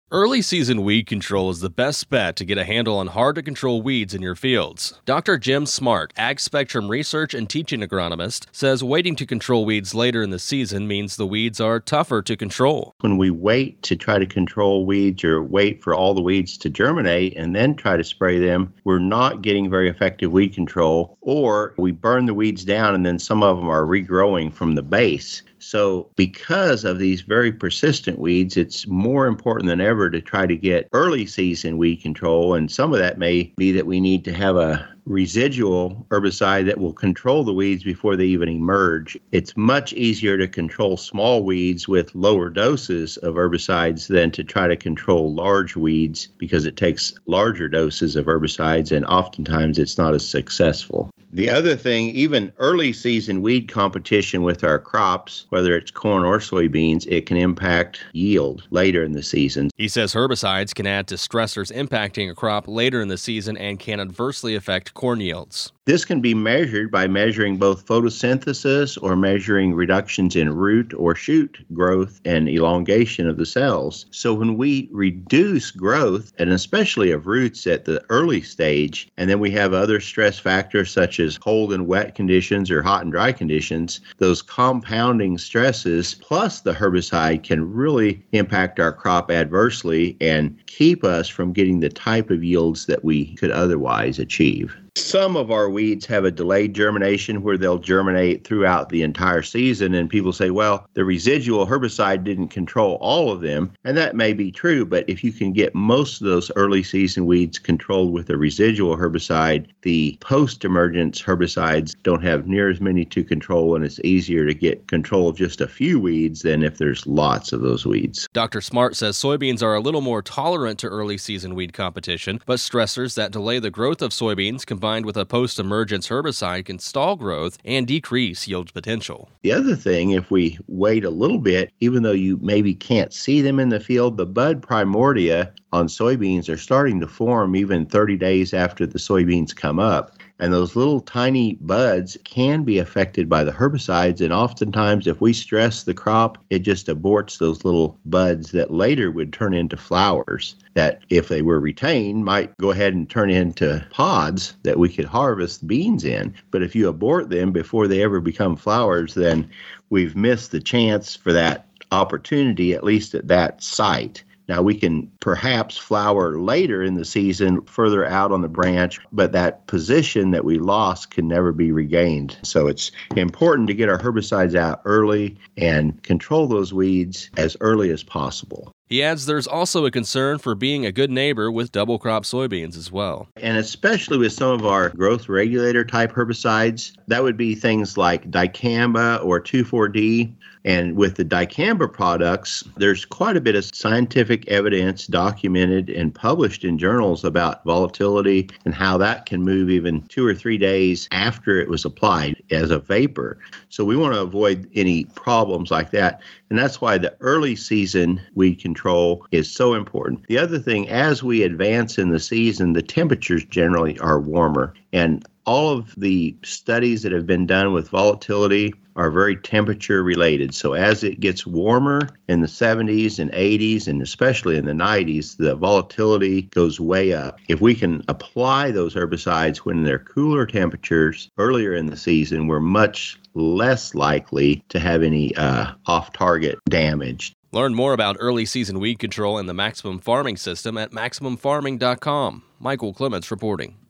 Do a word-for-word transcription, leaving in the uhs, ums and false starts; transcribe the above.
Early season weed control is the best bet to get a handle on hard-to-control weeds in your fields. Doctor Jim Smart, Ag Spectrum research and teaching agronomist, says waiting to control weeds later in the season means the weeds are tougher to control. When we wait to try to control weeds or wait for all the weeds to germinate and then try to spray them, we're not getting very effective weed control, or we burn the weeds down and then some of them are regrowing from the base. So because of these very persistent weeds, it's more important than ever to try to get early season weed control. And some of that may be that we need to have a residual herbicide that will control the weeds before they even emerge. It's much easier to control small weeds with lower doses of herbicides than to try to control large weeds, because it takes larger doses of herbicides and oftentimes it's not as successful. The other thing, even early season weed competition with our crops, whether it's corn or soybeans, it can impact yield later in the season. He says herbicides can add to stressors impacting a crop later in the season and can adversely affect corn yields. This can be measured by measuring both photosynthesis or measuring reductions in root or shoot growth and elongation of the cells. So when we reduce growth, and especially of roots at the early stage, and then we have other stress factors such as cold and wet conditions or hot and dry conditions, those compounding stresses plus the herbicide can really impact our crop adversely and keep us from getting the type of yields that we could otherwise achieve. Some of our weeds have a delayed germination where they'll germinate throughout the entire season, and people say, well, the residual herbicide didn't control all of them, and that may be true, but if you can get most of those early season weeds controlled with a residual herbicide, the post-emergence herbicides don't have near as many to control, and it's easier to get control of just a few weeds than if there's lots of those weeds. Doctor Smart says soybeans are a little more tolerant to early season weed competition, but stressors that delay the growth of soybeans combined with a post-emergence herbicide can stall growth and decrease yield potential. The other thing, if we wait a little bit, even though you maybe can't see them in the field, the bud primordia on soybeans are starting to form even thirty days after the soybeans come up. And those little tiny buds can be affected by the herbicides, and oftentimes if we stress the crop, it just aborts those little buds that later would turn into flowers that, if they were retained, might go ahead and turn into pods that we could harvest beans in. But if you abort them before they ever become flowers, then we've missed the chance for that opportunity, at least at that site. Now, we can perhaps flower later in the season further out on the branch, but that position that we lost can never be regained. So it's important to get our herbicides out early and control those weeds as early as possible. He adds there's also a concern for being a good neighbor with double crop soybeans as well. And especially with some of our growth regulator type herbicides, that would be things like dicamba or two four D. And with the dicamba products, there's quite a bit of scientific evidence documented and published in journals about volatility and how that can move even two or three days after it was applied as a vapor. So we want to avoid any problems like that. And that's why the early season weed control is so important. The other thing, as we advance in the season, the temperatures generally are warmer. And all of the studies that have been done with volatility are very temperature related. So as it gets warmer in the seventies and eighties, and especially in the nineties, the volatility goes way up. If we can apply those herbicides when they're cooler temperatures earlier in the season, we're much less likely to have any uh, off-target damage. Learn more about early season weed control and the Maximum Farming System at maximum farming dot com. Michael Clements reporting.